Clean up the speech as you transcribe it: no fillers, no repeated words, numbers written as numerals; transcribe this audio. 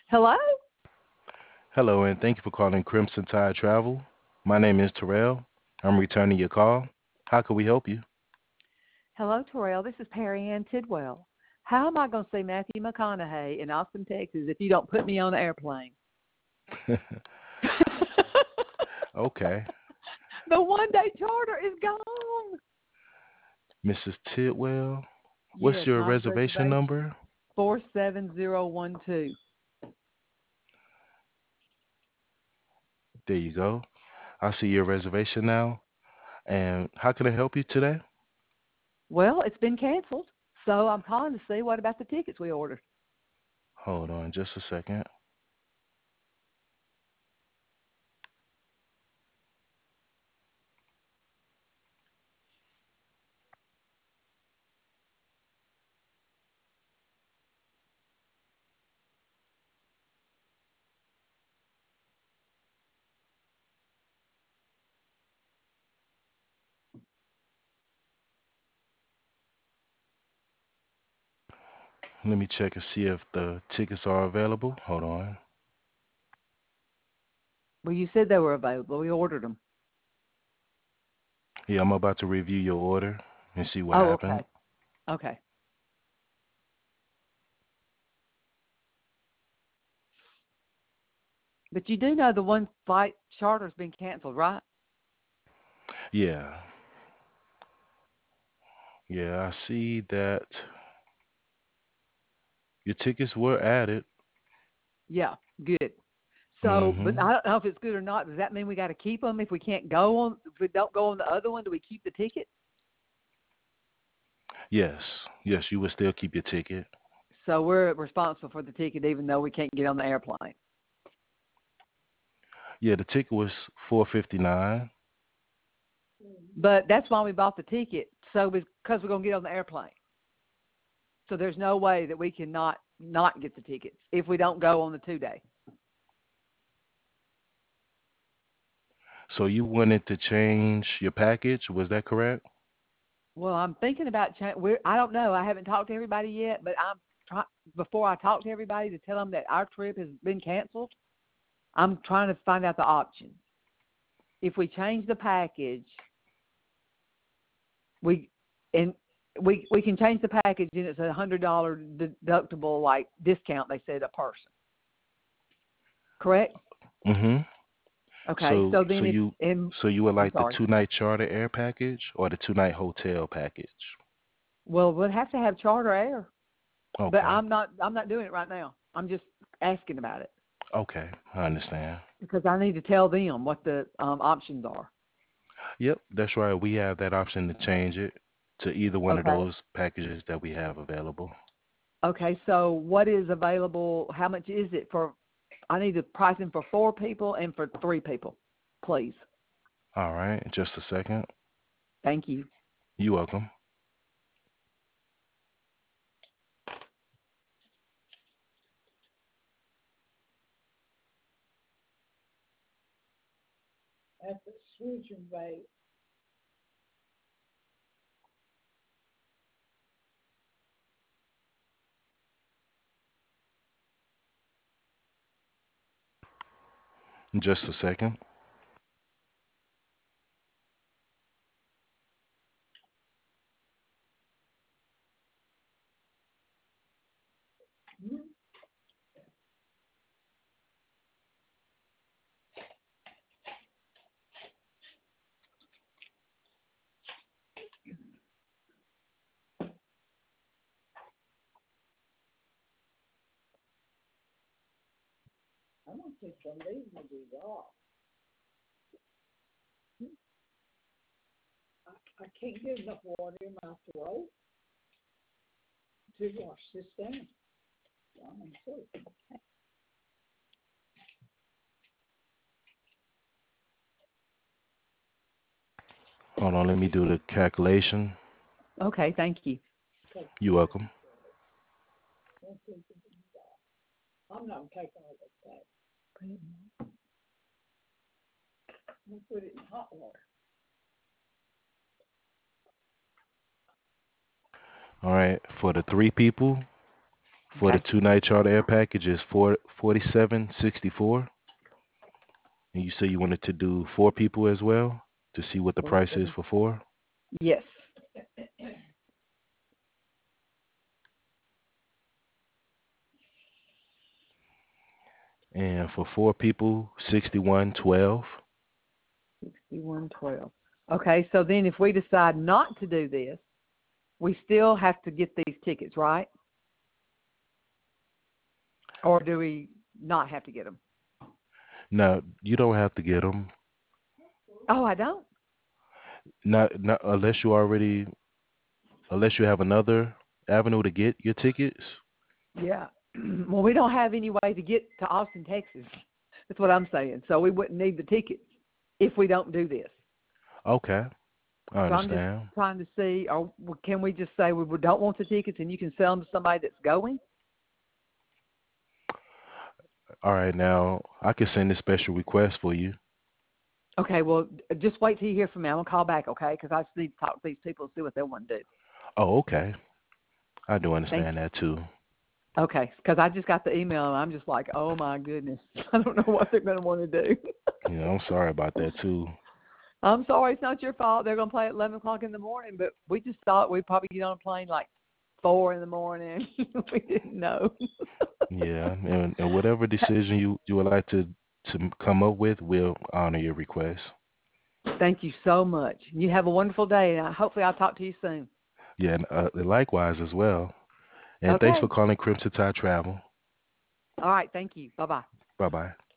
Hello? Hello, and thank you for calling Crimson Tide Travel. My name is Terrell. I'm returning your call. How can we help you? Hello, Terrell. This is Perry Ann Tidwell. How am I going to see Matthew McConaughey in Austin, Texas if you don't put me on the airplane? Okay. The one-day charter is gone. Mrs. Tidwell, what's Yes, your my reservation reservation number? 47012. There you go. I see your reservation now. And how can I help you today? Well, it's been canceled, so I'm calling to see what about the tickets we ordered. Hold on just a second. Let me check and see if the tickets are available. Hold on. Well, you said they were available. We ordered them. Yeah, I'm about to review your order and see what Oh, happened. okay. Okay. But you do know the one flight charter's been canceled, right? Yeah, yeah, I see that your tickets were added. Yeah, good. So, but Mm-hmm. I don't know if it's good or not. Does that mean we got to keep them if we can't go on? If we don't go on the other one, do we keep the ticket? Yes, yes, you will still keep your ticket. So we're responsible for the ticket, even though we can't get on the airplane. Yeah, the ticket was 459. But that's why we bought the ticket, so because we're gonna get on the airplane. So there's no way that we can not get the tickets if we don't go on the 2 day. So you wanted to change your package, was that correct? Well, I'm thinking about I don't know. I haven't talked to everybody yet, but before I talk to everybody to tell them that our trip has been canceled. I'm trying to find out the options. If we change the package, we and we can change the package and it's $100 deductible like discount they said a person. Correct? Mm-hmm. Okay. So So so then if you and so you would I'm like the sorry. 2 night charter air package or the 2 night hotel package? Well, we'll have to have charter air, but Okay. I'm not doing it right now. I'm just asking about it Okay, I understand. because I need to tell them what the options are. Yep, that's right. We have that option to change it to either one of Okay. those packages that we have available. Okay. So what is available? How much is it for? I need the pricing for 4 people and for 3 people, please. All right, just a second. Thank you. You're welcome. Just a second. Hold on, let me do the calculation. Okay. Thank you. You're welcome. All right, for the 3 people, For the Okay. 2 night charter air package is 4764. And you say you wanted to do 4 people as well to see what the price is 47. for 4. Yes. And for 4 people, 6112. 6112. Okay, so then if we decide not to do this, we still have to get these tickets, right? Or do we not have to get them? Now you don't have to get them, Oh, I don't? not unless you have another avenue to get your tickets. Yeah. Well, we don't have any way to get to Austin, Texas. That's what I'm saying. So we wouldn't need the tickets if we don't do this. Okay, I So I'm just understand. trying to see, or can we just say we don't want the tickets and you can sell them to somebody that's going? All right, now I can send a special request for you. Okay, well, just wait till you hear from me. I'm going to call back, okay? Because I just need to talk to these people and see what they want to do. Oh, okay. I do Thank understand you. that too. Okay, because I just got the email and I'm just like, oh my goodness, I don't know what they're going to want to do. Yeah, I'm sorry about that too. I'm sorry, it's not your fault. They're going to play at 11 o'clock in the morning, but we just thought we'd probably get on a plane like 4 in the morning. We didn't know. Yeah, and whatever decision you would like to come up with, we'll honor your request. Thank you so much. You have a wonderful day, and hopefully I'll talk to you soon. Yeah, and likewise as well. And thanks for Okay. calling Crimson Tide Travel. All right, thank you. Bye-bye. Bye bye.